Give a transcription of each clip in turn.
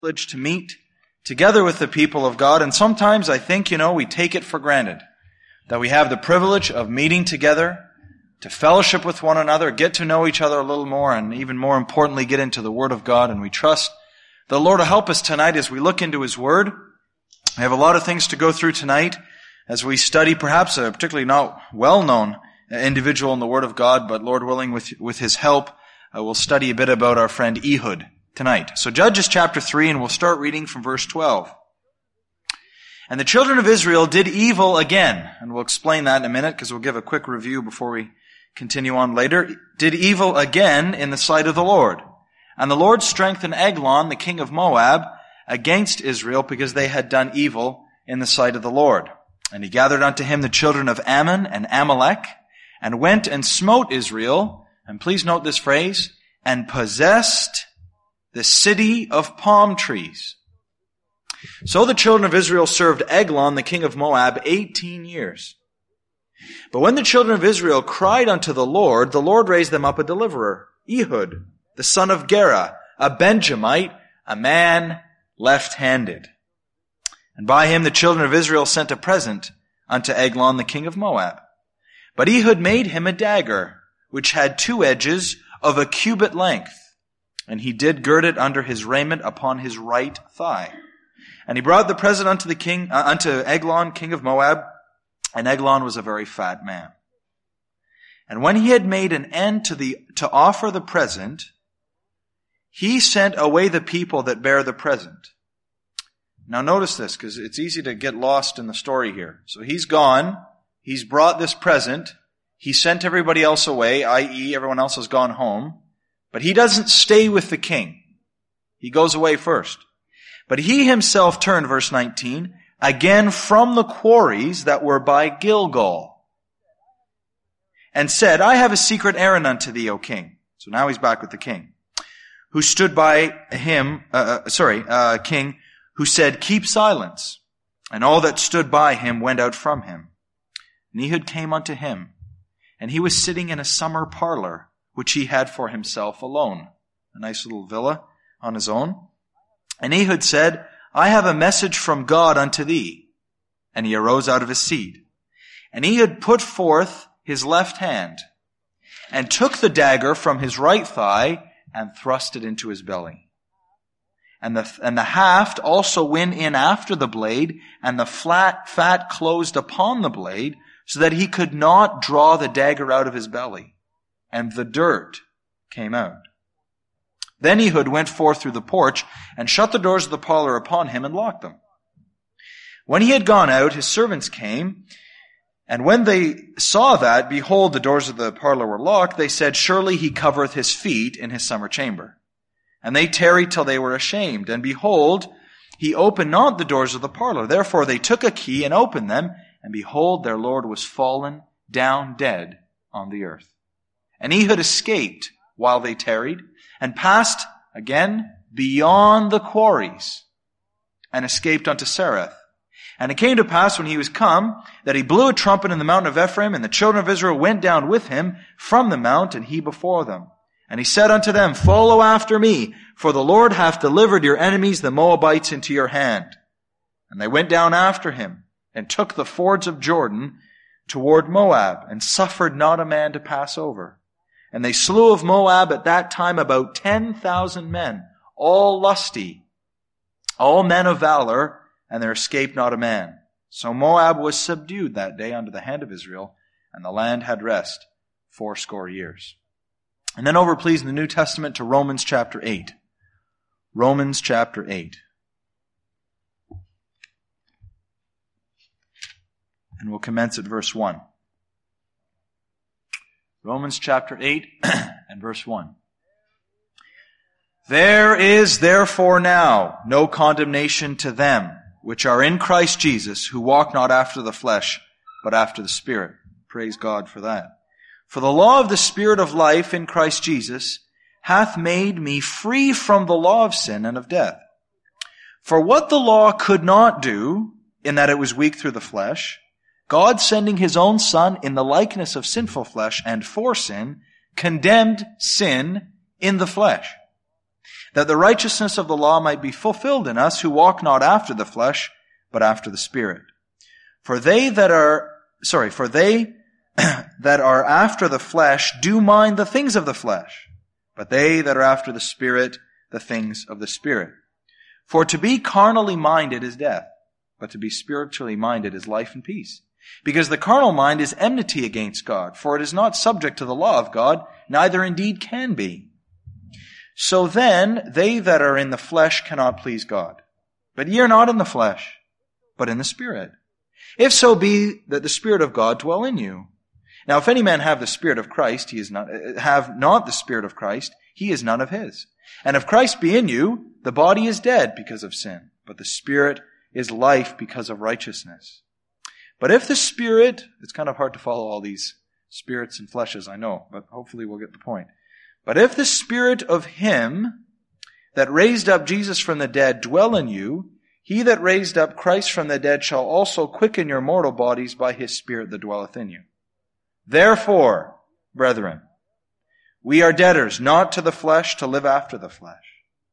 privilege to meet together with the people of God. And sometimes I think, we take it for granted that we have the privilege of meeting together to fellowship with one another, get to know each other a little more, and even more importantly, get into the Word of God. And we trust the Lord will help us tonight as we look into His Word. We have a lot of things to go through tonight as we study perhaps a particularly not well-known individual in the Word of God, but Lord willing, with His help, we'll study a bit about our friend Ehud tonight. So Judges chapter 3, and we'll start reading from verse 12. And the children of Israel did evil again, and we'll explain that in a minute because we'll give a quick review before we continue on later. Did evil again in the sight of the Lord. And the Lord strengthened Eglon, the king of Moab, against Israel because they had done evil in the sight of the Lord. And he gathered unto him the children of Ammon and Amalek, and went and smote Israel, and please note this phrase, and possessed the city of palm trees. So the children of Israel served Eglon, the king of Moab, 18 years. But when the children of Israel cried unto the Lord raised them up a deliverer, Ehud, the son of Gera, a Benjamite, a man left-handed. And by him the children of Israel sent a present unto Eglon, the king of Moab. But Ehud made him a dagger, which had 2 edges of a cubit length. And he did gird it under his raiment upon his right thigh. And he brought the present unto the king, unto Eglon, king of Moab. And Eglon was a very fat man. And when he had made an end to offer the present, he sent away the people that bare the present. Now notice this, because it's easy to get lost in the story here. So he's gone. He's brought this present. He sent everybody else away, i.e. everyone else has gone home. But he doesn't stay with the king. He goes away first. But he himself turned, verse 19, again from the quarries that were by Gilgal, and said, I have a secret errand unto thee, O king. So now he's back with the king, who stood by him, king, who said, keep silence. And all that stood by him went out from him. And Ehud came unto him, and he was sitting in a summer parlor, which he had for himself alone. A nice little villa on his own. And Ehud said, I have a message from God unto thee. And he arose out of his seat. And Ehud put forth his left hand, and took the dagger from his right thigh, and thrust it into his belly. And the haft also went in after the blade, and the fat closed upon the blade, so that he could not draw the dagger out of his belly. And the dirt came out. Then Ehud went forth through the porch, and shut the doors of the parlor upon him, and locked them. When he had gone out, his servants came, and when they saw that, behold, the doors of the parlor were locked, they said, surely he covereth his feet in his summer chamber. And they tarried till they were ashamed. And behold, he opened not the doors of the parlor. Therefore they took a key and opened them, and behold, their Lord was fallen down dead on the earth. And Ehud escaped while they tarried, and passed again beyond the quarries, and escaped unto Sareth. And it came to pass when he was come, that he blew a trumpet in the mountain of Ephraim, and the children of Israel went down with him from the mount, and he before them. And he said unto them, follow after me, for the Lord hath delivered your enemies, the Moabites, into your hand. And they went down after him, and took the fords of Jordan toward Moab, and suffered not a man to pass over. And they slew of Moab at that time about 10,000 men, all lusty, all men of valor, and there escaped not a man. So Moab was subdued that day under the hand of Israel, and the land had rest 80 years. And then over, please, in the New Testament to Romans chapter 8. Romans chapter 8. And we'll commence at verse 1. Romans chapter 8 and verse 1. There is therefore now no condemnation to them which are in Christ Jesus, who walk not after the flesh, but after the Spirit. Praise God for that. For the law of the Spirit of life in Christ Jesus hath made me free from the law of sin and of death. For what the law could not do, in that it was weak through the flesh, God sending his own Son in the likeness of sinful flesh and for sin, condemned sin in the flesh, that the righteousness of the law might be fulfilled in us who walk not after the flesh, but after the Spirit. For they that are after the flesh do mind the things of the flesh, but they that are after the Spirit, the things of the Spirit. For to be carnally minded is death, but to be spiritually minded is life and peace. Because the carnal mind is enmity against God, for it is not subject to the law of God, neither indeed can be. So then, they that are in the flesh cannot please God. But ye are not in the flesh, but in the Spirit. If so be that the Spirit of God dwell in you. Now if any man have the Spirit of Christ, have not the Spirit of Christ, he is none of his. And if Christ be in you, the body is dead because of sin, but the Spirit is life because of righteousness. But if the Spirit, it's kind of hard to follow all these spirits and fleshes, I know, but hopefully we'll get the point. But if the Spirit of Him that raised up Jesus from the dead dwell in you, He that raised up Christ from the dead shall also quicken your mortal bodies by His Spirit that dwelleth in you. Therefore, brethren, we are debtors not to the flesh to live after the flesh.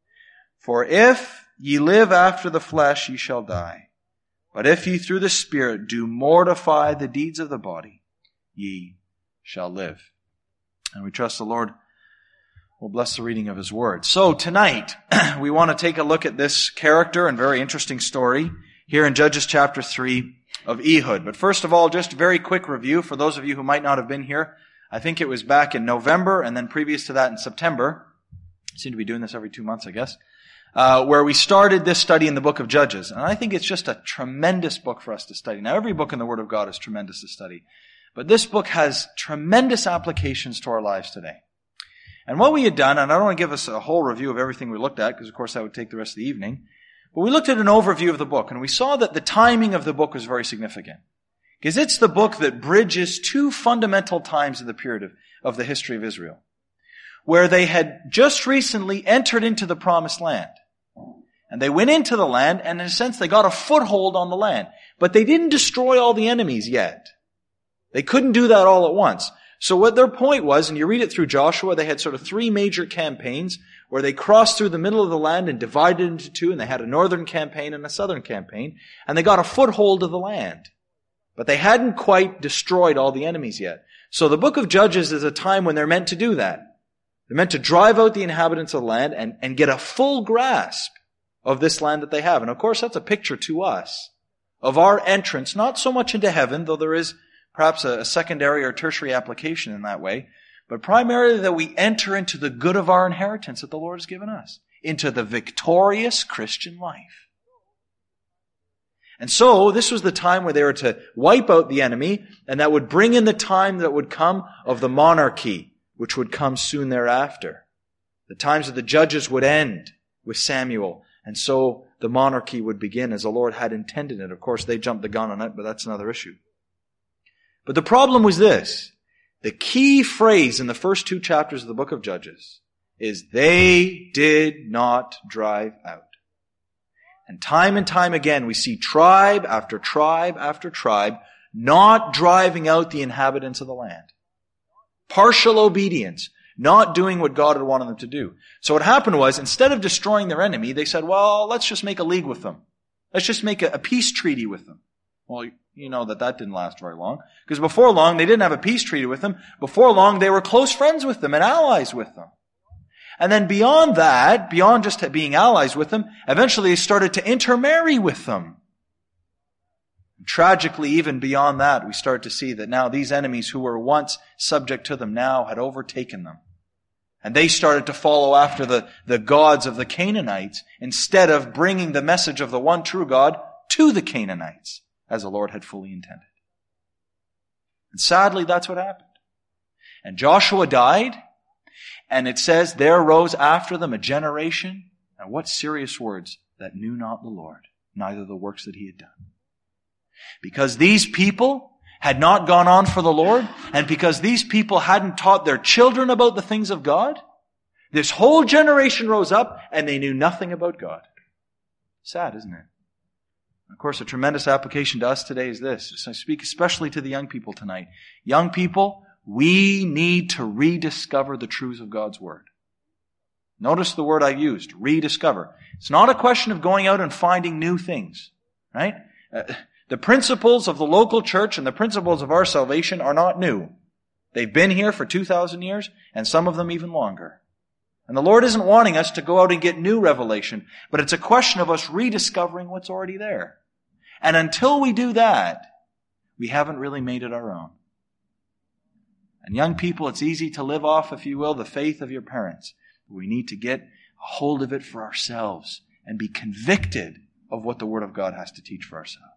For if ye live after the flesh, ye shall die. But if ye through the Spirit do mortify the deeds of the body, ye shall live. And we trust the Lord will bless the reading of His Word. So tonight, we want to take a look at this character and very interesting story here in Judges chapter 3 of Ehud. But first of all, just a very quick review for those of you who might not have been here. I think it was back in November and then previous to that in September. I seem to be doing this every 2 months, I guess. Where we started this study in the book of Judges. And I think it's just a tremendous book for us to study. Now, every book in the Word of God is tremendous to study. But this book has tremendous applications to our lives today. And what we had done, and I don't want to give us a whole review of everything we looked at, because of course that would take the rest of the evening, but we looked at an overview of the book, and we saw that the timing of the book was very significant. Because it's the book that bridges two fundamental times in the period of the history of Israel, where they had just recently entered into the promised land. And they went into the land, and in a sense they got a foothold on the land. But they didn't destroy all the enemies yet. They couldn't do that all at once. So what their point was, and you read it through Joshua, they had sort of three major campaigns where they crossed through the middle of the land and divided into two, and they had a northern campaign and a southern campaign, and they got a foothold of the land. But they hadn't quite destroyed all the enemies yet. So the book of Judges is a time when they're meant to do that. They're meant to drive out the inhabitants of the land and get a full grasp of this land that they have. And of course, that's a picture to us of our entrance, not so much into heaven, though there is perhaps a secondary or tertiary application in that way, but primarily that we enter into the good of our inheritance that the Lord has given us, into the victorious Christian life. And so, this was the time where they were to wipe out the enemy, and that would bring in the time that would come of the monarchy, which would come soon thereafter. The times of the judges would end with Samuel, and so the monarchy would begin as the Lord had intended it. Of course, they jumped the gun on it, but that's another issue. But the problem was this. The key phrase in the first two chapters of the book of Judges is, they did not drive out. And time again, we see tribe after tribe after tribe not driving out the inhabitants of the land. Partial obedience, not doing what God had wanted them to do. So what happened was, instead of destroying their enemy, they said, well, let's just make a league with them. Let's just make a peace treaty with them. Well, you know that didn't last very long. Because before long, they didn't have a peace treaty with them. Before long, they were close friends with them and allies with them. And then beyond that, beyond just being allies with them, eventually they started to intermarry with them. And tragically, even beyond that, we start to see that now these enemies who were once subject to them now had overtaken them. And they started to follow after the gods of the Canaanites instead of bringing the message of the one true God to the Canaanites, as the Lord had fully intended. And sadly, that's what happened. And Joshua died, and it says, there arose after them a generation, and what serious words, that knew not the Lord, neither the works that He had done. Because these people had not gone on for the Lord, and because these people hadn't taught their children about the things of God, this whole generation rose up, and they knew nothing about God. Sad, isn't it? Of course, a tremendous application to us today is this. I speak especially to the young people tonight. Young people, we need to rediscover the truths of God's Word. Notice the word I used, rediscover. It's not a question of going out and finding new things, right? The principles of the local church and the principles of our salvation are not new. They've been here for 2,000 years, and some of them even longer. And the Lord isn't wanting us to go out and get new revelation, but it's a question of us rediscovering what's already there. And until we do that, we haven't really made it our own. And young people, it's easy to live off, if you will, the faith of your parents. We need to get a hold of it for ourselves and be convicted of what the Word of God has to teach for ourselves.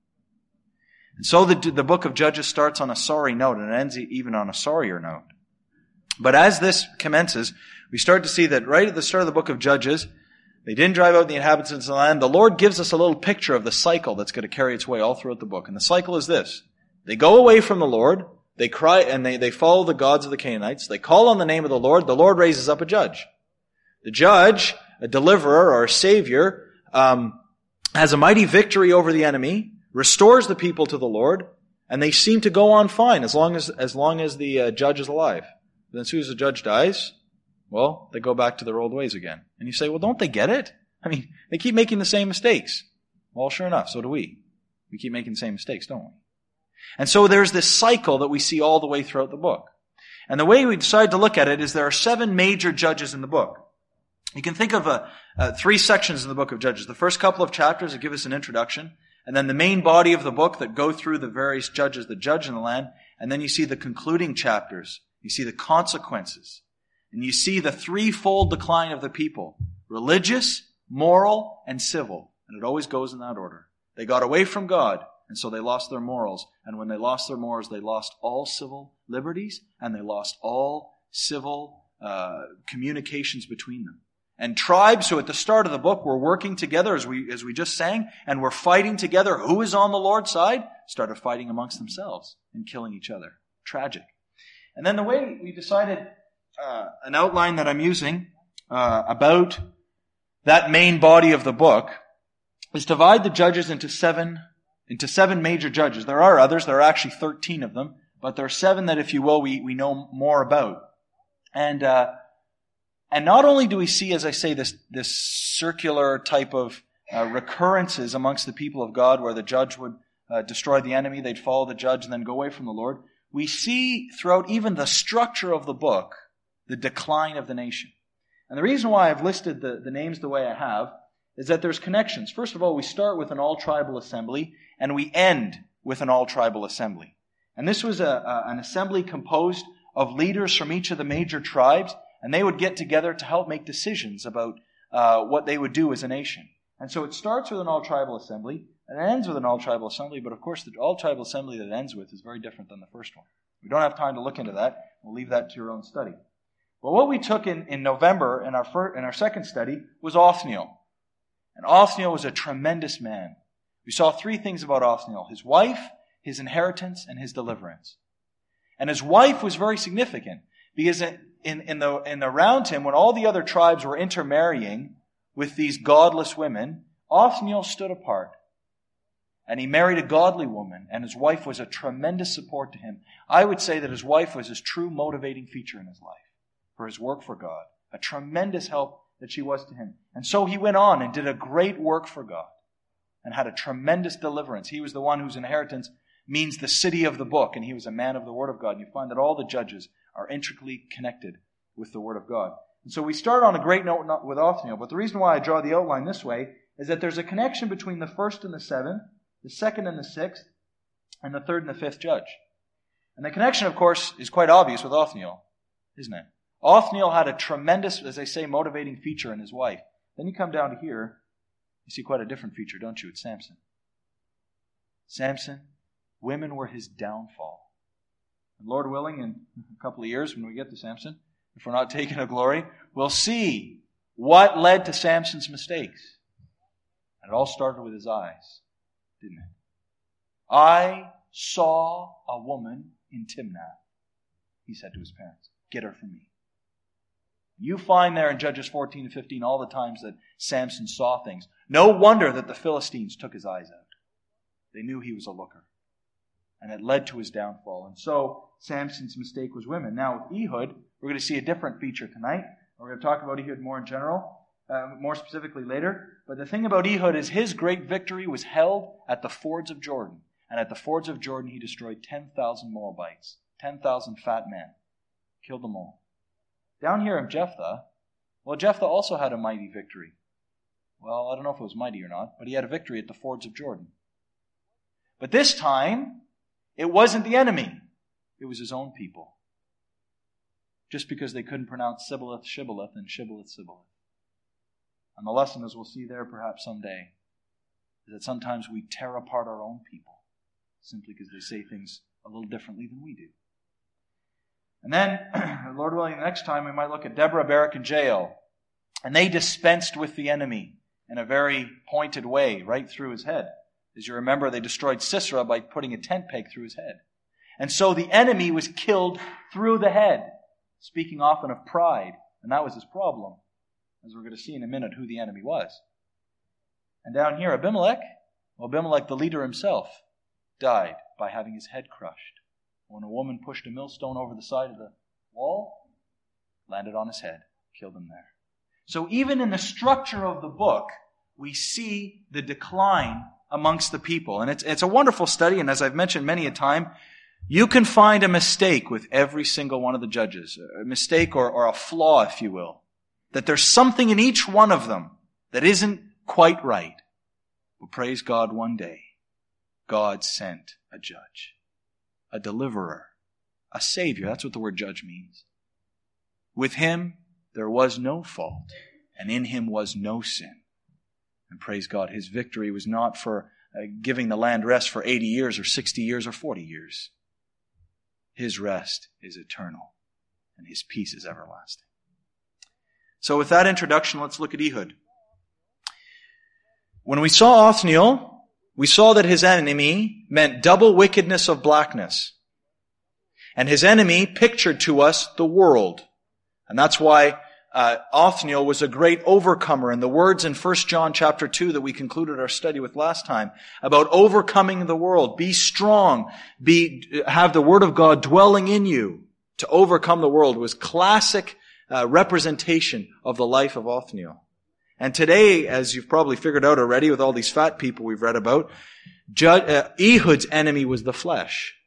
And so the book of Judges starts on a sorry note and it ends even on a sorrier note. But as this commences, we start to see that right at the start of the book of Judges, they didn't drive out the inhabitants of the land. The Lord gives us a little picture of the cycle that's going to carry its way all throughout the book. And the cycle is this. They go away from the Lord. They cry and they follow the gods of the Canaanites. They call on the name of the Lord. The Lord raises up a judge. The judge, a deliverer or a savior, has a mighty victory over the enemy, restores the people to the Lord, and they seem to go on fine as long as the judge is alive. Then as soon as the judge dies, well, they go back to their old ways again. And you say, well, don't they get it? I mean, they keep making the same mistakes. Well, sure enough, so do we. We keep making the same mistakes, don't we? And so there's this cycle that we see all the way throughout the book. And the way we decide to look at it is there are 7 major judges in the book. You can think of 3 sections in the book of Judges. The first couple of chapters that give us an introduction, and then the main body of the book that go through the various judges that judge in the land, and then you see the concluding chapters. You see the consequences. And you see the threefold decline of the people. Religious, moral, and civil. And it always goes in that order. They got away from God, and so they lost their morals. And when they lost their morals, they lost all civil liberties, and they lost all civil communications between them. And tribes who at the start of the book were working together, as we just sang, and were fighting together, who is on the Lord's side, started fighting amongst themselves and killing each other. Tragic. And then the way we decided, an outline that I'm using about that main body of the book is divide the judges into seven major judges. There are others. There are actually 13 of them, but there are 7 that, if you will, we know more about. And not only do we see, as I say, this circular type of recurrences amongst the people of God where the judge would destroy the enemy, they'd follow the judge and then go away from the Lord. We see throughout even the structure of the book the decline of the nation. And the reason why I've listed the names the way I have is that there's connections. First of all, we start with an all-tribal assembly and we end with an all-tribal assembly. And this was an assembly composed of leaders from each of the major tribes, and they would get together to help make decisions about what they would do as a nation. And so it starts with an all-tribal assembly, and it ends with an all-tribal assembly, but of course the all-tribal assembly that it ends with is very different than the first one. We don't have time to look into that. We'll leave that to your own study. But what we took in November in our second study was Othniel. And Othniel was a tremendous man. We saw 3 things about Othniel: his wife, his inheritance, and his deliverance. And his wife was very significant because in around him, when all the other tribes were intermarrying with these godless women, Othniel stood apart. And he married a godly woman, and his wife was a tremendous support to him. I would say that his wife was his true motivating feature in his life for his work for God. A tremendous help that she was to him. And so he went on and did a great work for God and had a tremendous deliverance. He was the one whose inheritance means the city of the book, and he was a man of the Word of God. And you find that all the judges are intricately connected with the Word of God. And so we start on a great note with Othniel, but the reason why I draw the outline this way is that there's a connection between the first and the 7th, the 2nd and the 6th, and the 3rd and the 5th judge. And the connection, of course, is quite obvious with Othniel, isn't it? Othniel had a tremendous, as I say, motivating feature in his wife. Then you come down to here, you see quite a different feature, don't you? It's Samson. Samson, women were his downfall. And Lord willing, in a couple of years when we get to Samson, if we're not taking a glory, we'll see what led to Samson's mistakes. And it all started with his eyes, didn't it? I saw a woman in Timnath, he said to his parents. Get her for me. You find there in Judges 14 and 15 all the times that Samson saw things. No wonder that the Philistines took his eyes out. They knew he was a looker. And it led to his downfall. And so Samson's mistake was women. Now with Ehud, we're going to see a different feature tonight. We're going to talk about Ehud more in general, more specifically later. But the thing about Ehud is his great victory was held at the fords of Jordan. And at the fords of Jordan, he destroyed 10,000 Moabites, 10,000 fat men, killed them all. Down here in Jephthah, well, Jephthah also had a mighty victory. Well, I don't know if it was mighty or not, but he had a victory at the fords of Jordan. But this time, it wasn't the enemy. It was his own people. Just because they couldn't pronounce Sibboleth, Shibboleth, and Shibboleth, Sibboleth. And the lesson, as we'll see there perhaps someday, is that sometimes we tear apart our own people simply because they say things a little differently than we do. And then, Lord willing, next time we might look at Deborah, Barak, and Jael. And they dispensed with the enemy in a very pointed way, right through his head. As you remember, they destroyed Sisera by putting a tent peg through his head. And so the enemy was killed through the head, speaking often of pride. And that was his problem, as we're going to see in a minute who the enemy was. And down here, Abimelech, the leader himself, died by having his head crushed. When a woman pushed a millstone over the side of the wall, landed on his head, killed him there. So even in the structure of the book, we see the decline amongst the people. And it's a wonderful study, and as I've mentioned many a time, you can find a mistake with every single one of the judges. A mistake or a flaw, if you will. That there's something in each one of them that isn't quite right. But praise God, one day, God sent a judge, a deliverer, a savior. That's what the word judge means. With him, there was no fault, and in him was no sin. And praise God, his victory was not for giving the land rest for 80 years or 60 years or 40 years. His rest is eternal, and his peace is everlasting. So with that introduction, let's look at Ehud. When we saw Othniel, we saw that his enemy meant double wickedness of blackness. And his enemy pictured to us the world. And that's why Othniel was a great overcomer. And the words in 1 John chapter 2 that we concluded our study with last time about overcoming the world. Be strong. Have the word of God dwelling in you to overcome the world was classic representation of the life of Othniel. And today, as you've probably figured out already with all these fat people we've read about, Ehud's enemy was the flesh.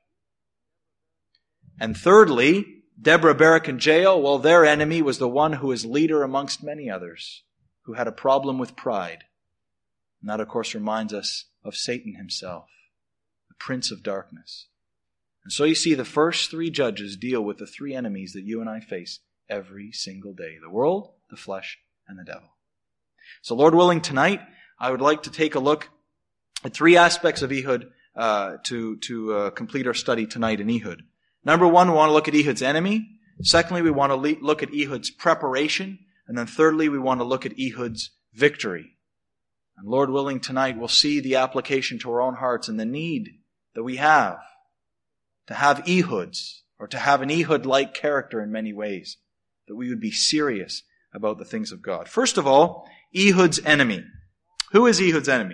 And thirdly, Deborah, Barak, and Jael, well, their enemy was the one who is leader amongst many others, who had a problem with pride. And that, of course, reminds us of Satan himself, the prince of darkness. And so you see the first three judges deal with the three enemies that you and I face every single day. The world, the flesh, and the devil. So Lord willing, tonight, I would like to take a look at three aspects of Ehud to complete our study tonight in Ehud. Number one, we want to look at Ehud's enemy. Secondly, we want to look at Ehud's preparation. And then thirdly, we want to look at Ehud's victory. And Lord willing, tonight, we'll see the application to our own hearts and the need that we have to have Ehuds, or to have an Ehud-like character in many ways, that we would be serious about the things of God. First of all, Ehud's enemy. Who is Ehud's enemy?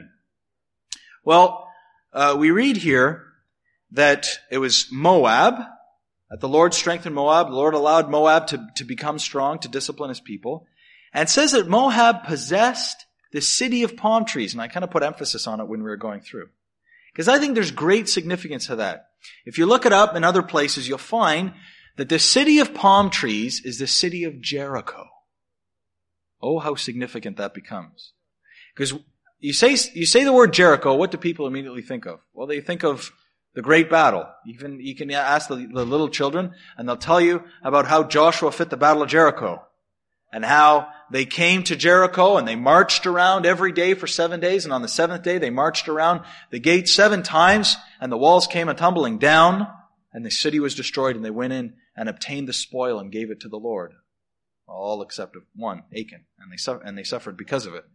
Well, we read here that it was Moab, that the Lord strengthened Moab. The Lord allowed Moab to become strong, to discipline his people. And it says that Moab possessed the city of palm trees. And I kind of put emphasis on it when we were going through. Because I think there's great significance to that. If you look it up in other places, you'll find that the city of palm trees is the city of Jericho. Oh, how significant that becomes. Because you say the word Jericho, what do people immediately think of? Well, they think of the great battle. Even you can ask the little children, and they'll tell you about how Joshua fit the battle of Jericho. And how they came to Jericho and they marched around every day for 7 days. And on the seventh day, they marched around the gate 7 times, and the walls came tumbling down, and the city was destroyed, and they went in and obtained the spoil and gave it to the Lord. All except one, Achan, and they suffered because of it.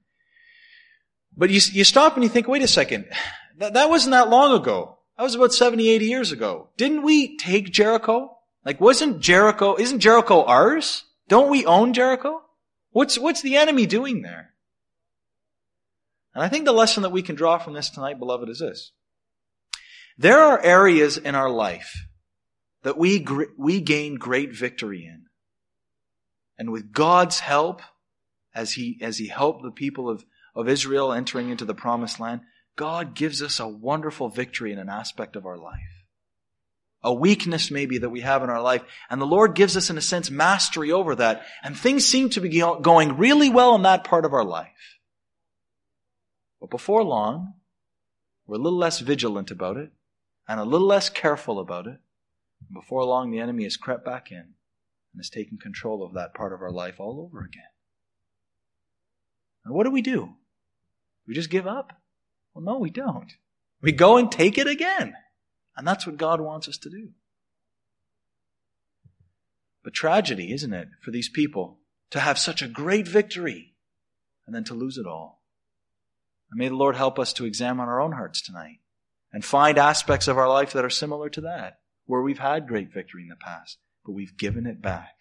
But you stop and you think, wait a second, that wasn't that long ago. That was about 70, 80 years ago. Didn't we take Jericho? Isn't Jericho ours? Don't we own Jericho? What's the enemy doing there? And I think the lesson that we can draw from this tonight, beloved, is this. There are areas in our life that we gain great victory in. And with God's help, as he helped the people of Israel entering into the promised land, God gives us a wonderful victory in an aspect of our life. A weakness maybe that we have in our life. And the Lord gives us, in a sense, mastery over that. And things seem to be going really well in that part of our life. But before long, we're a little less vigilant about it and a little less careful about it. And before long, the enemy has crept back in and has taken control of that part of our life all over again. And what do? We just give up? Well, no, we don't. We go and take it again. And that's what God wants us to do. But tragedy, isn't it, for these people to have such a great victory and then to lose it all. And may the Lord help us to examine our own hearts tonight and find aspects of our life that are similar to that, where we've had great victory in the past, but we've given it back.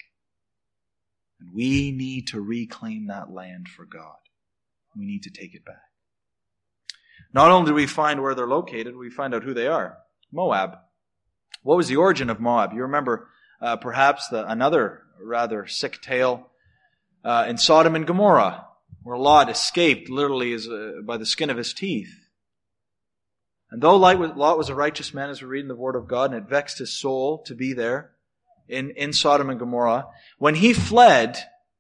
And we need to reclaim that land for God. We need to take it back. Not only do we find where they're located, we find out who they are. Moab. What was the origin of Moab? You remember perhaps another rather sick tale in Sodom and Gomorrah, where Lot escaped literally by the skin of his teeth. And though Lot was a righteous man, as we read in the Word of God, and it vexed his soul to be there in Sodom and Gomorrah, when he fled,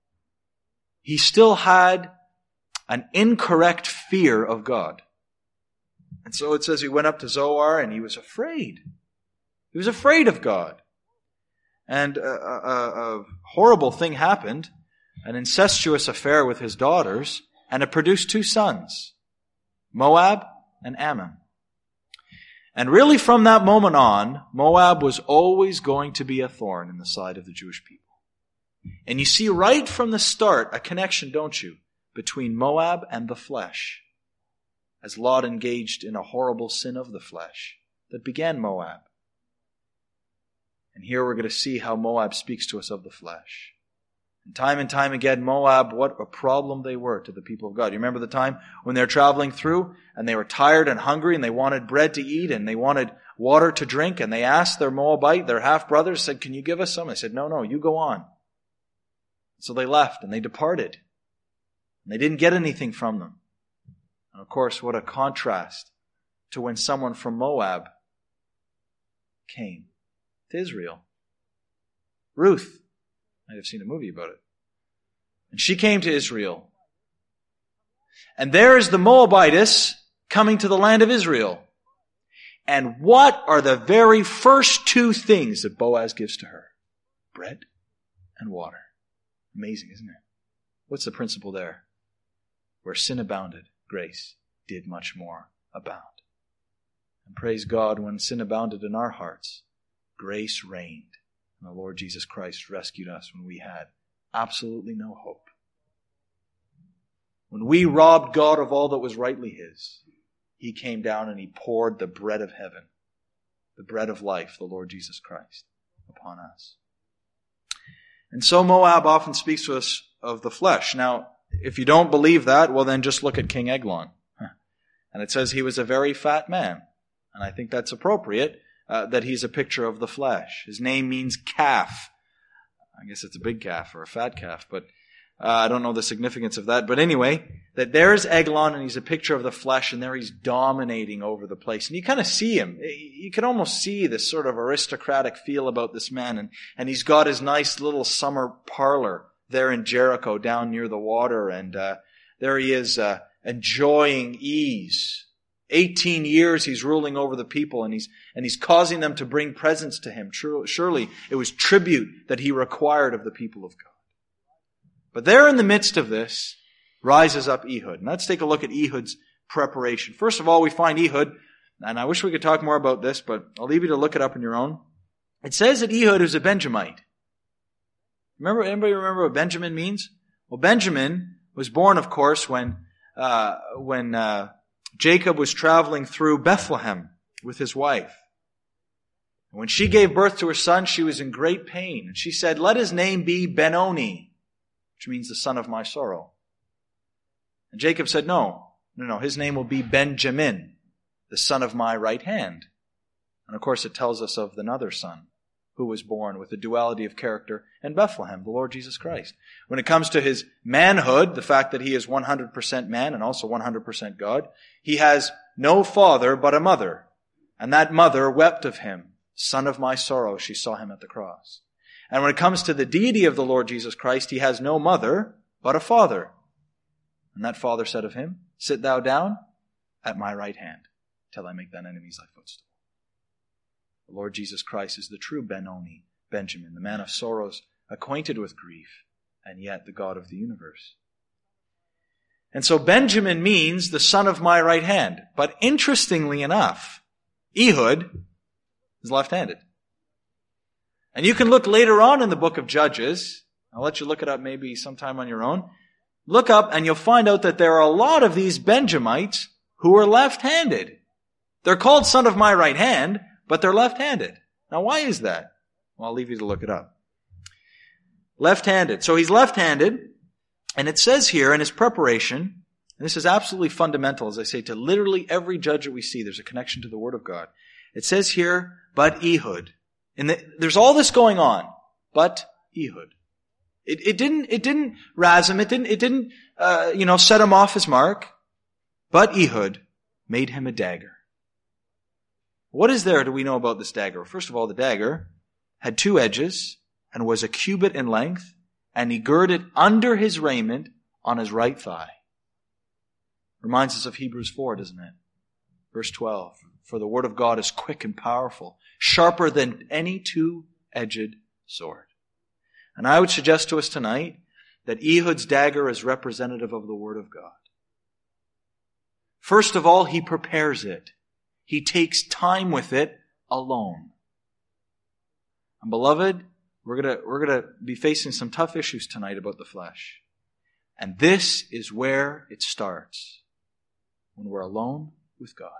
he still had an incorrect fear of God. And so it says he went up to Zoar and he was afraid. He was afraid of God. And a horrible thing happened, an incestuous affair with his daughters, and it produced two sons, Moab and Ammon. And really from that moment on, Moab was always going to be a thorn in the side of the Jewish people. And you see right from the start a connection, don't you, between Moab and the flesh, as Lot engaged in a horrible sin of the flesh that began Moab. And here we're going to see how Moab speaks to us of the flesh. And time again, Moab, what a problem they were to the people of God. You remember the time when they were traveling through and they were tired and hungry and they wanted bread to eat and they wanted water to drink, and they asked their Moabite, their half-brothers, said, "Can you give us some?" They said, No, you go on. So they left and they departed. And they didn't get anything from them. And of course, what a contrast to when someone from Moab came to Israel. Ruth. Might have seen a movie about it. And she came to Israel. And there is the Moabitess coming to the land of Israel. And what are the very first two things that Boaz gives to her? Bread and water. Amazing, isn't it? What's the principle there? Where sin abounded, grace did much more abound. And praise God, when sin abounded in our hearts, grace reigned. And the Lord Jesus Christ rescued us when we had absolutely no hope. When we robbed God of all that was rightly His, He came down and He poured the bread of heaven, the bread of life, the Lord Jesus Christ, upon us. And so Moab often speaks to us of the flesh. Now, if you don't believe that, well then just look at King Eglon. And it says he was a very fat man. And I think that's appropriate, that he's a picture of the flesh. His name means calf. I guess it's a big calf or a fat calf, but I don't know the significance of that. But anyway, that there's Eglon and he's a picture of the flesh, and there he's dominating over the place. And you kind of see him. You can almost see this sort of aristocratic feel about this man. And he's got his nice little summer parlor there in Jericho down near the water. And there he is enjoying ease. 18 years he's ruling over the people, and he's causing them to bring presents to him. Surely it was tribute that he required of the people of God. But there in the midst of this rises up Ehud. And let's take a look at Ehud's preparation. First of all, we find Ehud, and I wish we could talk more about this, but I'll leave you to look it up on your own. It says that Ehud is a Benjamite. Anybody remember what Benjamin means? Well, Benjamin was born, of course, when Jacob was traveling through Bethlehem with his wife. And when she gave birth to her son, she was in great pain. And she said, "Let his name be Benoni," which means the son of my sorrow. And Jacob said, No, his name will be Benjamin, the son of my right hand. And of course it tells us of another son who was born with a duality of character in Bethlehem, the Lord Jesus Christ. When it comes to his manhood, the fact that he is 100% man and also 100% God, he has no father but a mother. And that mother wept of him. Son of my sorrow, she saw him at the cross. And when it comes to the deity of the Lord Jesus Christ, he has no mother but a father. And that father said of him, sit thou down at my right hand till I make thine enemies thy footstool. The Lord Jesus Christ is the true Benoni, Benjamin, the man of sorrows, acquainted with grief, and yet the God of the universe. And so Benjamin means the son of my right hand. But interestingly enough, Ehud is left-handed. And you can look later on in the book of Judges. I'll let you look it up maybe sometime on your own. Look up and you'll find out that there are a lot of these Benjamites who are left-handed. They're called son of my right hand, but they're left-handed. Now why is that? Well, I'll leave you to look it up. Left-handed. So he's left-handed, and it says here in his preparation, and this is absolutely fundamental, as I say, to literally every judge that we see, there's a connection to the Word of God. It says here, but Ehud. And there's all this going on, but Ehud. It didn't razz him, it didn't set him off his mark, but Ehud made him a dagger. What is there do we know about this dagger? First of all, the dagger had 2 edges and was a cubit in length, and he girded under his raiment on his right thigh. Reminds us of Hebrews 4, doesn't it? Verse 12. For the word of God is quick and powerful, sharper than any 2-edged sword. And I would suggest to us tonight that Ehud's dagger is representative of the word of God. First of all, he prepares it. He takes time with it alone. And beloved, we're gonna be facing some tough issues tonight about the flesh. And this is where it starts. When we're alone with God.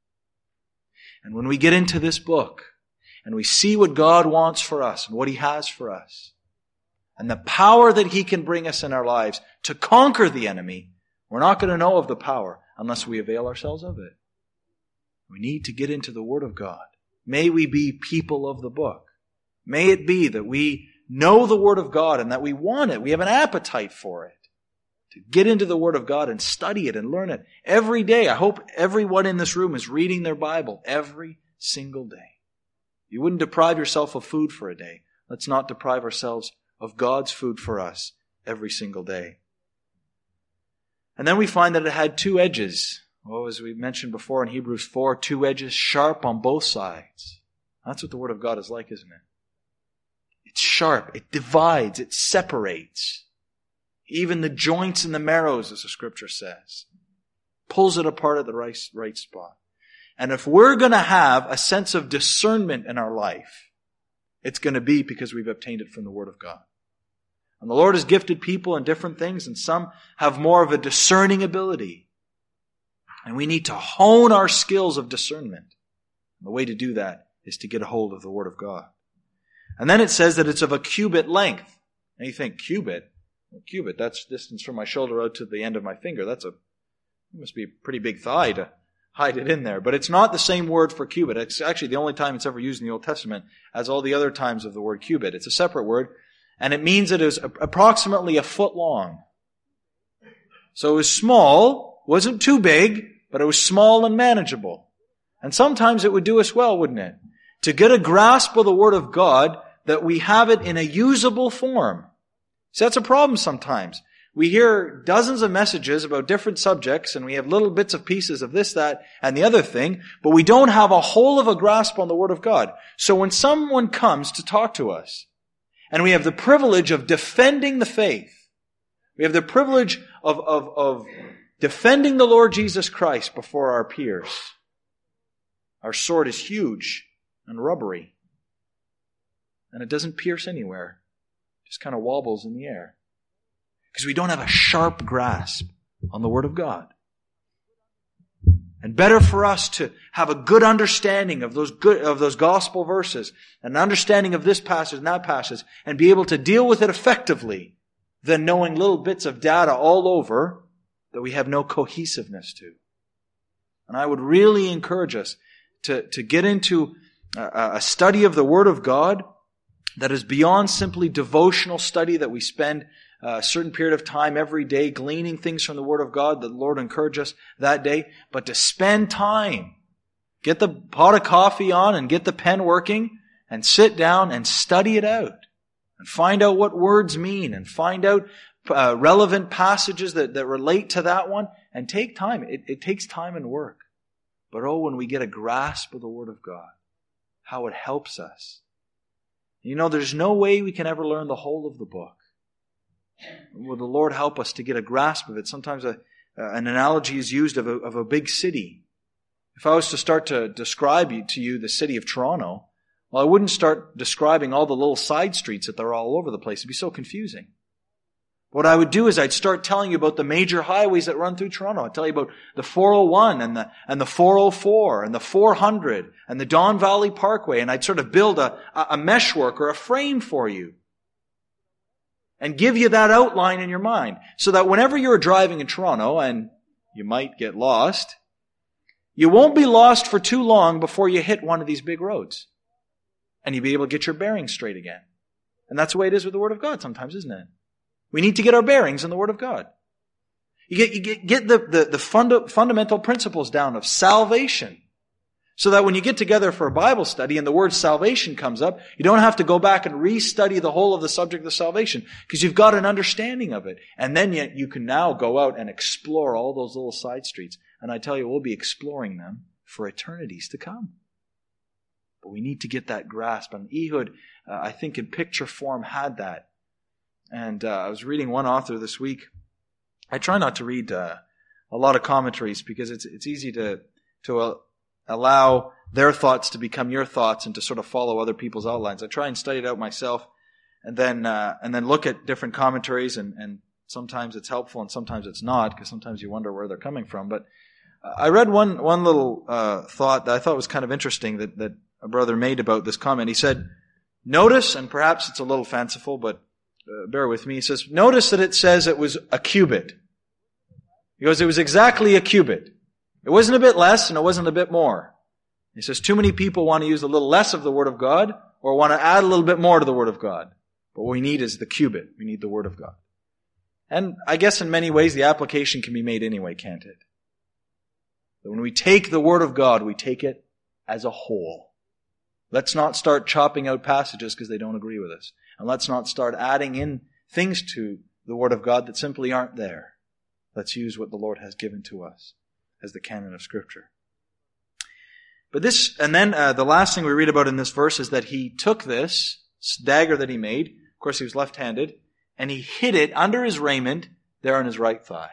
And when we get into this book and we see what God wants for us and what He has for us and the power that He can bring us in our lives to conquer the enemy, we're not going to know of the power unless we avail ourselves of it. We need to get into the Word of God. May we be people of the book. May it be that we know the Word of God and that we want it. We have an appetite for it. To get into the Word of God and study it and learn it every day. I hope everyone in this room is reading their Bible every single day. You wouldn't deprive yourself of food for a day. Let's not deprive ourselves of God's food for us every single day. And then we find that it had 2 edges. Oh, as we mentioned before in Hebrews 4, 2 edges sharp on both sides. That's what the Word of God is like, isn't it? It's sharp. It divides. It separates. Even the joints and the marrows, as the Scripture says. Pulls it apart at the right spot. And if we're going to have a sense of discernment in our life, it's going to be because we've obtained it from the Word of God. And the Lord has gifted people in different things, and some have more of a discerning ability. And we need to hone our skills of discernment. And the way to do that is to get a hold of the Word of God. And then it says that it's of a cubit length. And you think, cubit? Cubit, that's distance from my shoulder out to the end of my finger. It must be a pretty big thigh to hide it in there. But it's not the same word for cubit. It's actually the only time it's ever used in the Old Testament as all the other times of the word cubit. It's a separate word, and it means it is approximately a foot long. So it was small, wasn't too big, but it was small and manageable. And sometimes it would do us well, wouldn't it? To get a grasp of the Word of God, that we have it in a usable form. See, that's a problem sometimes. We hear dozens of messages about different subjects, and we have little bits of pieces of this, that, and the other thing, but we don't have a whole of a grasp on the Word of God. So when someone comes to talk to us, and we have the privilege of defending the faith, we have the privilege of defending the Lord Jesus Christ before our peers. Our sword is huge and rubbery, and it doesn't pierce anywhere. Just kind of wobbles in the air. Because we don't have a sharp grasp on the Word of God. And better for us to have a good understanding of those gospel verses, an understanding of this passage and that passage, and be able to deal with it effectively, than knowing little bits of data all over that we have no cohesiveness to. And I would really encourage us to get into a study of the Word of God that is beyond simply devotional study, that we spend a certain period of time every day gleaning things from the Word of God that the Lord encourage us that day, but to spend time, get the pot of coffee on and get the pen working and sit down and study it out and find out what words mean and find out relevant passages that relate to that one, and take time. It takes time and work. But when we get a grasp of the Word of God, how it helps us. There's no way we can ever learn the whole of the book. Will the Lord help us to get a grasp of it? Sometimes an analogy is used of a big city. If I was to start to describe to you the city of Toronto, well, I wouldn't start describing all the little side streets that they're all over the place. It'd be so confusing. What I would do is I'd start telling you about the major highways that run through Toronto. I'd tell you about the 401 and the 404 and the 400 and the Don Valley Parkway, and I'd sort of build a meshwork or a frame for you and give you that outline in your mind so that whenever you're driving in Toronto, and you might get lost, you won't be lost for too long before you hit one of these big roads, and you'll be able to get your bearings straight again. And that's the way it is with the Word of God sometimes, isn't it? We need to get our bearings in the Word of God. You get the fundamental principles down of salvation, so that when you get together for a Bible study and the word salvation comes up, you don't have to go back and restudy the whole of the subject of salvation, because you've got an understanding of it. And then you can now go out and explore all those little side streets. And I tell you, we'll be exploring them for eternities to come. But we need to get that grasp. And Ehud, I think in picture form, had that. And I was reading one author this week. I try not to read a lot of commentaries, because it's easy to allow their thoughts to become your thoughts and to sort of follow other people's outlines. I try and study it out myself, and then look at different commentaries, and sometimes it's helpful and sometimes it's not, because sometimes you wonder where they're coming from. But I read one little thought that I thought was kind of interesting that a brother made about this comment. He said, notice, and perhaps it's a little fanciful, but bear with me. He says, notice that it says it was a cubit. He goes, it was exactly a cubit. It wasn't a bit less and it wasn't a bit more. He says, too many people want to use a little less of the Word of God or want to add a little bit more to the Word of God. But what we need is the cubit. We need the Word of God. And I guess in many ways the application can be made anyway, can't it? That when we take the Word of God, we take it as a whole. Let's not start chopping out passages because they don't agree with us. And let's not start adding in things to the Word of God that simply aren't there. Let's use what the Lord has given to us as the canon of Scripture. But the last thing we read about in this verse is that he took this dagger that he made, of course he was left-handed, and he hid it under his raiment there on his right thigh.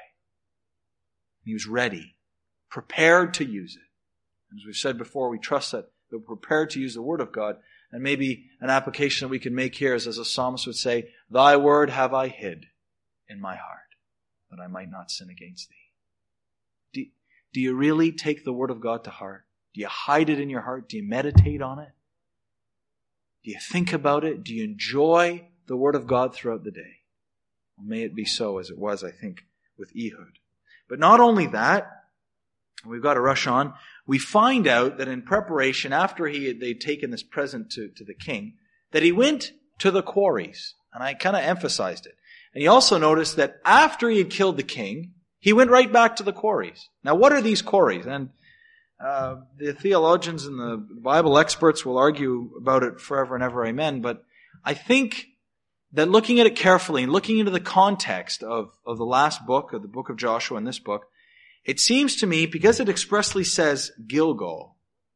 He was ready, prepared to use it. As we've said before, we trust that we're prepared to use the Word of God. And maybe an application that we can make here is, as a psalmist would say, Thy word have I hid in my heart, that I might not sin against thee. Do you really take the Word of God to heart? Do you hide it in your heart? Do you meditate on it? Do you think about it? Do you enjoy the Word of God throughout the day? Well, may it be so, as it was, I think, with Ehud. But not only that, we've got to rush on. We find out that in preparation, after they'd taken this present to the king, that he went to the quarries. And I kind of emphasized it. And you also notice that after he had killed the king, he went right back to the quarries. Now, what are these quarries? And the theologians and the Bible experts will argue about it forever and ever, amen. But I think that looking at it carefully and looking into the context of the last book, of the book of Joshua and this book, it seems to me, because it expressly says Gilgal,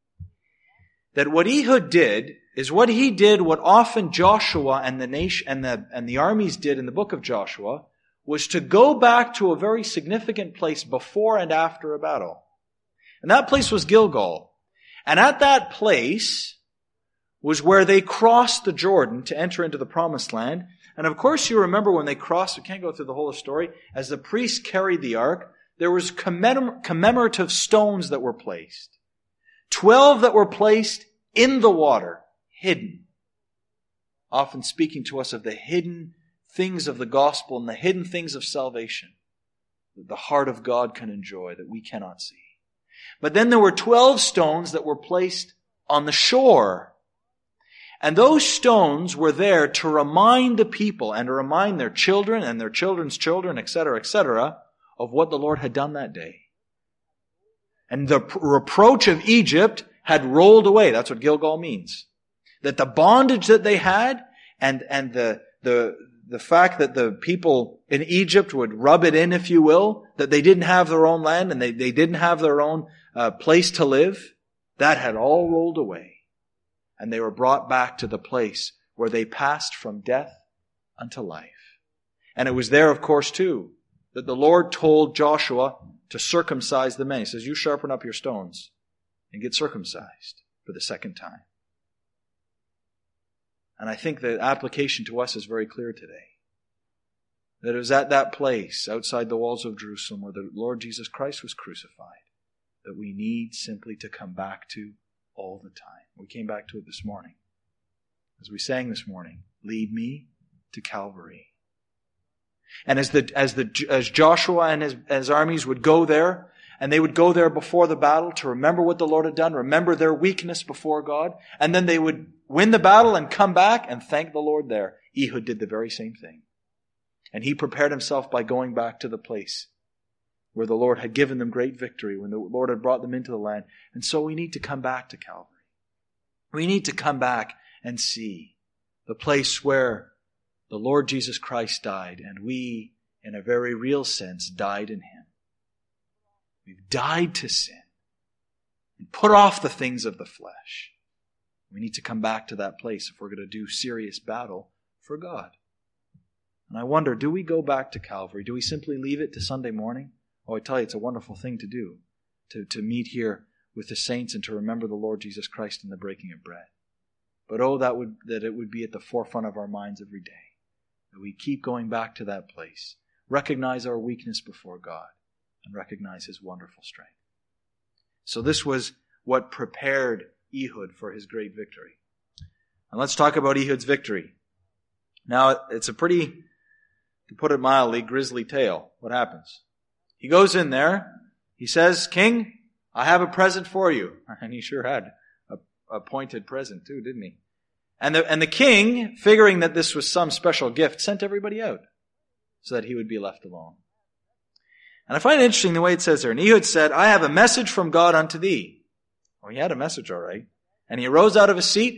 that what Ehud did is what he did, what often Joshua and the nation and the armies did in the book of Joshua, was to go back to a very significant place before and after a battle. And that place was Gilgal. And at that place was where they crossed the Jordan to enter into the promised land. And of course you remember when they crossed, we can't go through the whole story, as the priests carried the ark, there was commemorative stones that were placed. 12 that were placed in the water, hidden. Often speaking to us of the hidden things of the gospel and the hidden things of salvation that the heart of God can enjoy, that we cannot see. But then there were 12 stones that were placed on the shore. And those stones were there to remind the people and to remind their children and their children's children, etc., of what the Lord had done that day. And the reproach of Egypt had rolled away. That's what Gilgal means. That the bondage that they had and the fact that the people in Egypt would rub it in, if you will, that they didn't have their own land and they didn't have their own place to live, that had all rolled away. And they were brought back to the place where they passed from death unto life. And it was there, of course, too, that the Lord told Joshua to circumcise the men. He says, you sharpen up your stones and get circumcised for the second time. And I think the application to us is very clear today. That it was at that place, outside the walls of Jerusalem, where the Lord Jesus Christ was crucified, that we need simply to come back to all the time. We came back to it this morning. As we sang this morning, lead me to Calvary. And as Joshua and his armies would go there, and they would go there before the battle to remember what the Lord had done, remember their weakness before God, and then they would win the battle and come back and thank the Lord there. Ehud did the very same thing. And he prepared himself by going back to the place where the Lord had given them great victory, when the Lord had brought them into the land. And so we need to come back to Calvary. We need to come back and see the place where the Lord Jesus Christ died, and we, in a very real sense, died in Him. We've died to sin and put off the things of the flesh. We need to come back to that place if we're going to do serious battle for God. And I wonder, do we go back to Calvary? Do we simply leave it to Sunday morning? Oh, I tell you, it's a wonderful thing to do, to meet here with the saints and to remember the Lord Jesus Christ in the breaking of bread. But oh, that it would be at the forefront of our minds every day, that we keep going back to that place, recognize our weakness before God, and recognize His wonderful strength. So this was what prepared Ehud for his great victory. And let's talk about Ehud's victory. Now, it's a pretty, to put it mildly, grisly tale. What happens? He goes in there, he says, King, I have a present for you. And he sure had a pointed present too, didn't he? And the king, figuring that this was some special gift, sent everybody out so that he would be left alone. And I find it interesting the way it says there. And Ehud said, I have a message from God unto thee. Well, he had a message, all right. And he arose out of his seat,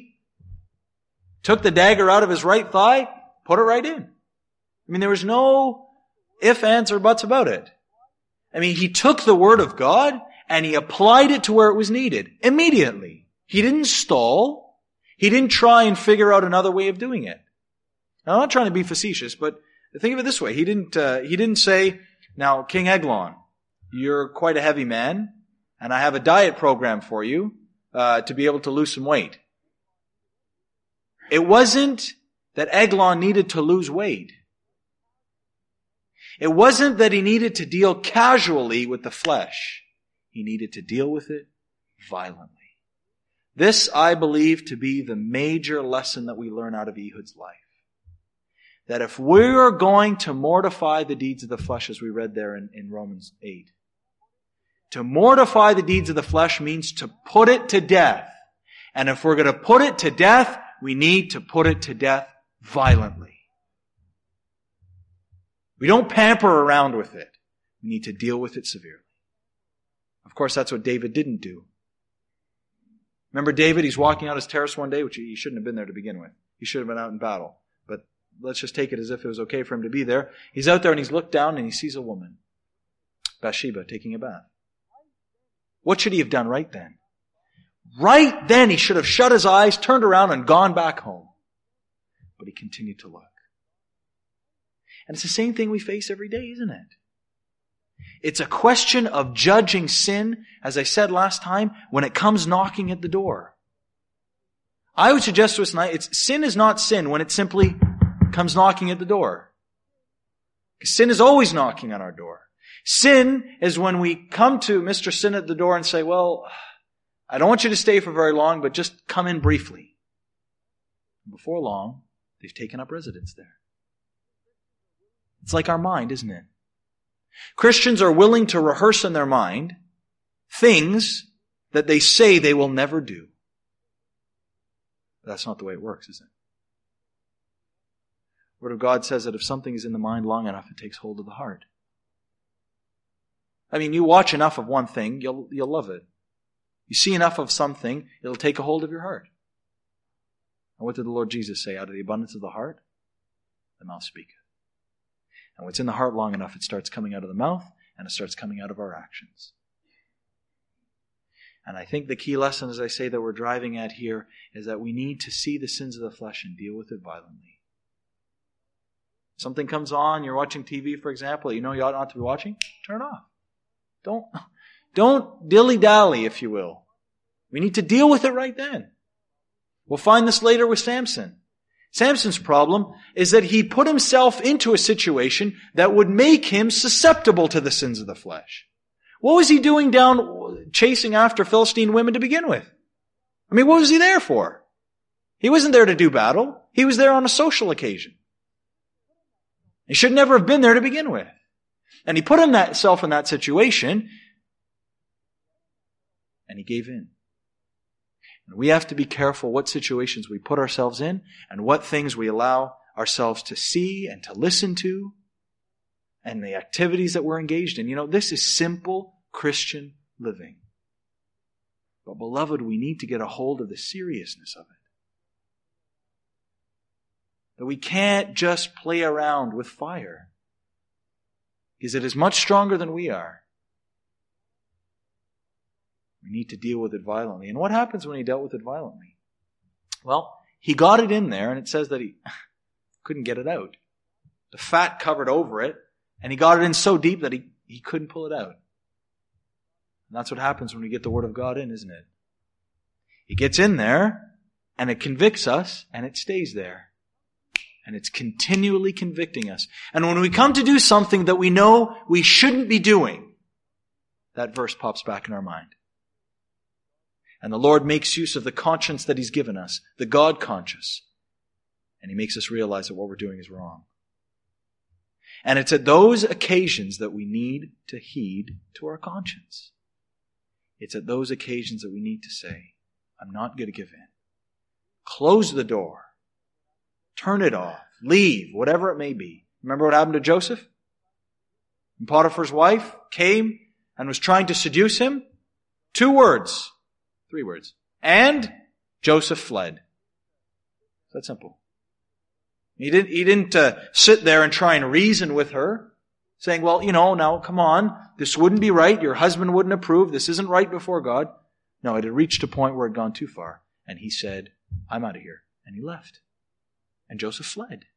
took the dagger out of his right thigh, put it right in. I mean, there was no ifs, ands, or buts about it. I mean, he took the word of God and he applied it to where it was needed immediately. He didn't stall. He didn't try and figure out another way of doing it. Now, I'm not trying to be facetious, but think of it this way. He didn't say, now, King Eglon, you're quite a heavy man, and I have a diet program for you to be able to lose some weight. It wasn't that Eglon needed to lose weight. It wasn't that he needed to deal casually with the flesh. He needed to deal with it violently. This, I believe, to be the major lesson that we learn out of Ehud's life. That if we're going to mortify the deeds of the flesh, as we read there in Romans 8, to mortify the deeds of the flesh means to put it to death. And if we're going to put it to death, we need to put it to death violently. We don't pamper around with it. We need to deal with it severely. Of course, that's what David didn't do. Remember David? He's walking out his terrace one day, which he shouldn't have been there to begin with. He should have been out in battle. But let's just take it as if it was okay for him to be there. He's out there and he's looked down and he sees a woman, Bathsheba, taking a bath. What should he have done right then? Right then he should have shut his eyes, turned around and gone back home. But he continued to look. And it's the same thing we face every day, isn't it? It's a question of judging sin, as I said last time, when it comes knocking at the door. I would suggest to us tonight, sin is not sin when it simply comes knocking at the door. Sin is always knocking on our door. Sin is when we come to Mr. Sin at the door and say, well, I don't want you to stay for very long, but just come in briefly. Before long, they've taken up residence there. It's like our mind, isn't it? Christians are willing to rehearse in their mind things that they say they will never do. But that's not the way it works, is it? The Word of God says that if something is in the mind long enough, it takes hold of the heart. I mean, you watch enough of one thing, you'll love it. You see enough of something, it'll take a hold of your heart. And what did the Lord Jesus say? Out of the abundance of the heart, the mouth speaketh. And what's in the heart long enough, it starts coming out of the mouth, and it starts coming out of our actions. And I think the key lesson, as I say, that we're driving at here is that we need to see the sins of the flesh and deal with it violently. Something comes on, you're watching TV, for example, you know you ought not to be watching, turn it off. Don't dilly-dally, if you will. We need to deal with it right then. We'll find this later with Samson. Samson's problem is that he put himself into a situation that would make him susceptible to the sins of the flesh. What was he doing down chasing after Philistine women to begin with? I mean, what was he there for? He wasn't there to do battle. He was there on a social occasion. He should never have been there to begin with. And he put himself in that situation, and he gave in. And we have to be careful what situations we put ourselves in and what things we allow ourselves to see and to listen to and the activities that we're engaged in. You know, this is simple Christian living. But beloved, we need to get a hold of the seriousness of it. That we can't just play around with fire. Because it is much stronger than we are. We need to deal with it violently. And what happens when he dealt with it violently? Well, he got it in there, and it says that he couldn't get it out. The fat covered over it, and he got it in so deep that he couldn't pull it out. And that's what happens when we get the Word of God in, isn't it? It gets in there, and it convicts us, and it stays there. And it's continually convicting us. And when we come to do something that we know we shouldn't be doing, that verse pops back in our mind. And the Lord makes use of the conscience that He's given us, the God conscience. And He makes us realize that what we're doing is wrong. And it's at those occasions that we need to heed to our conscience. It's at those occasions that we need to say, I'm not going to give in. Close the door. Turn it off. Leave. Whatever it may be. Remember what happened to Joseph? And Potiphar's wife came and was trying to seduce him. 2 words. 3 words. And Joseph fled. It's that simple. He didn't sit there and try and reason with her, saying, well, now come on, this wouldn't be right, your husband wouldn't approve, this isn't right before God. No, it had reached a point where it had gone too far. And he said, I'm out of here. And he left. And Joseph fled.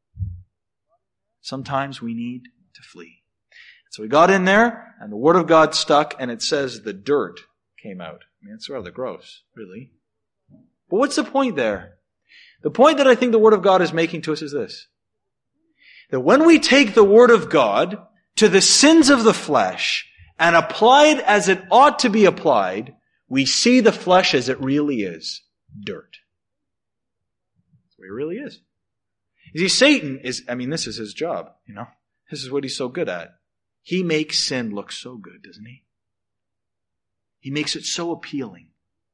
Sometimes we need to flee. So he got in there, and the Word of God stuck, and it says the dirt came out. I mean, it's rather gross, really. But what's the point there? The point that I think the Word of God is making to us is this. That when we take the Word of God to the sins of the flesh and apply it as it ought to be applied, we see the flesh as it really is. Dirt. That's what it really is. You see, Satan this is his job, This is what he's so good at. He makes sin look so good, doesn't he? He makes it so appealing.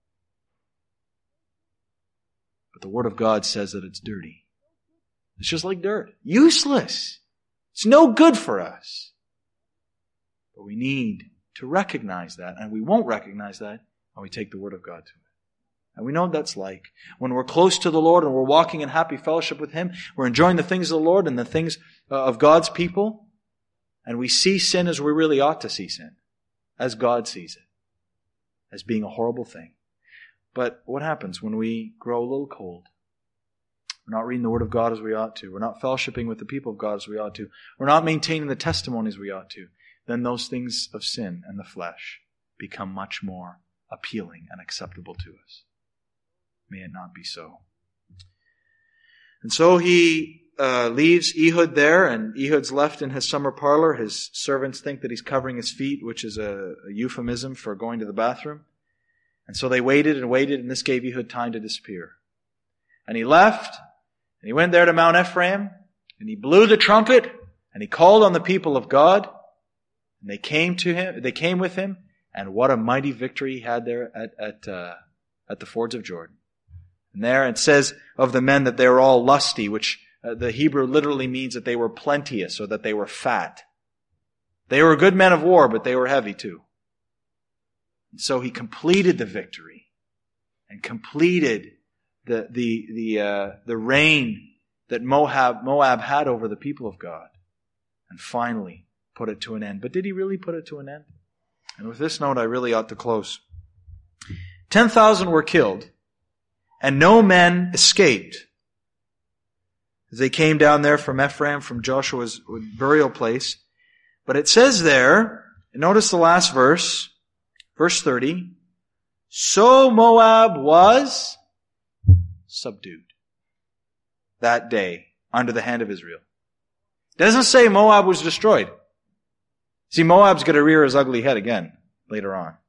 But the Word of God says that it's dirty. It's just like dirt. Useless. It's no good for us. But we need to recognize that, and we won't recognize that when we take the Word of God to it. And we know what that's like. When we're close to the Lord and we're walking in happy fellowship with Him, we're enjoying the things of the Lord and the things of God's people, and we see sin as we really ought to see sin, as God sees it, as being a horrible thing. But what happens when we grow a little cold? We're not reading the Word of God as we ought to. We're not fellowshipping with the people of God as we ought to. We're not maintaining the testimonies we ought to. Then those things of sin and the flesh become much more appealing and acceptable to us. May it not be so. And so he leaves Ehud there, and Ehud's left in his summer parlor. His servants think that he's covering his feet, which is a euphemism for going to the bathroom. And so they waited, and this gave Ehud time to disappear. And he left, and he went there to Mount Ephraim, and he blew the trumpet, and he called on the people of God, and they came with him, and what a mighty victory he had there at the fords of Jordan. And there it says of the men that they were all lusty, which the Hebrew literally means that they were plenteous or that they were fat. They were good men of war, but they were heavy too. And so he completed the victory and completed the reign that Moab had over the people of God, and finally put it to an end. But did he really put it to an end? And with this note, I really ought to close. 10,000 were killed, and no men escaped as they came down there from Ephraim, from Joshua's burial place. But it says there, notice the last verse, verse 30, so Moab was subdued that day under the hand of Israel. It doesn't say Moab was destroyed. See, Moab's going to rear his ugly head again later on.